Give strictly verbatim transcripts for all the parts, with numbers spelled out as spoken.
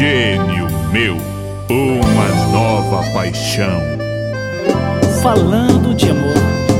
Gênio meu, uma nova paixão. Falando de amor.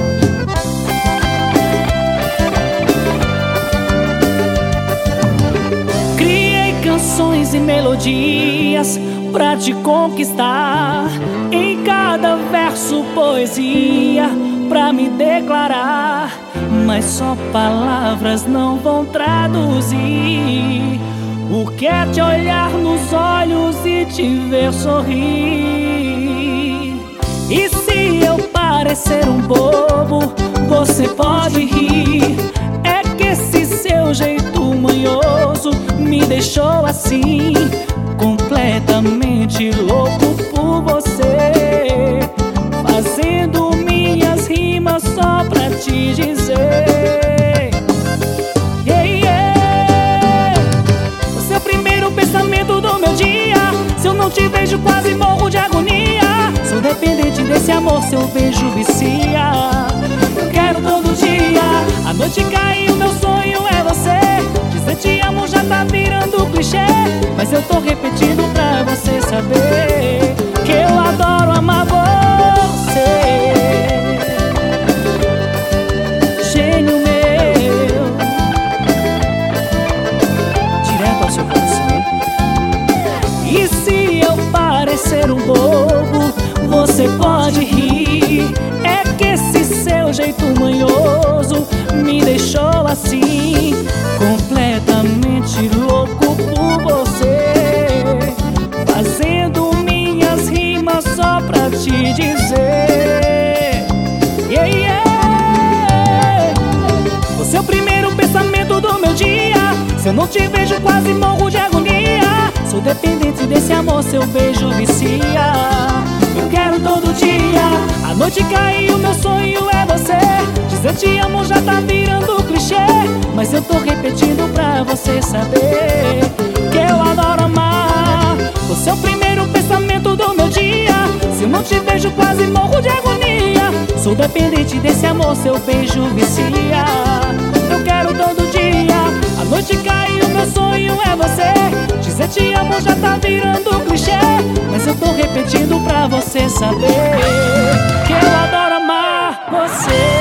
Criei canções e melodias pra te conquistar. Em cada verso poesia pra me declarar. Mas só palavras não vão traduzir o que é te olhar nos olhos e te ver sorrir. E se eu parecer um bobo, você pode rir. É que esse seu jeito manhoso me deixou assim, completamente louco por você, fazendo minhas rimas só pra te dizer. Yeah, yeah. Você é o primeiro pensamento do meu dia. Se eu não te vejo quase morro de agonia. Sou dependente desse amor, seu beijo vicia. Eu quero todo dia. A noite cai e o meu sonho é você. Dizer te amo já tá virando clichê, mas eu tô repetindo pra você saber que eu adoro amar você. Gênio meu, direto ao seu coração. E se eu parecer um bobo, você pode rir. É que esse seu jeito manhoso me deixou assim, completamente louco por você, fazendo minhas rimas só pra te dizer. Yeah, yeah. Você é o primeiro pensamento do meu dia. Se eu não te vejo quase morro de agonia. Sou dependente desse amor, seu beijo vicia. Eu quero todo dia. A noite cai e o meu sonho é você. Dizer te amo já tá virando clichê, mas eu tô repetindo pra você saber que eu adoro amar. Você é o primeiro pensamento do meu dia. Se eu não te vejo quase morro de agonia. Sou dependente desse amor, seu beijo vicia. Eu quero todo dia. A noite cai e o meu sonho é você. Dizer te amo já tá virando clichê, mas eu tô repetindo pra você saber que eu adoro amar você.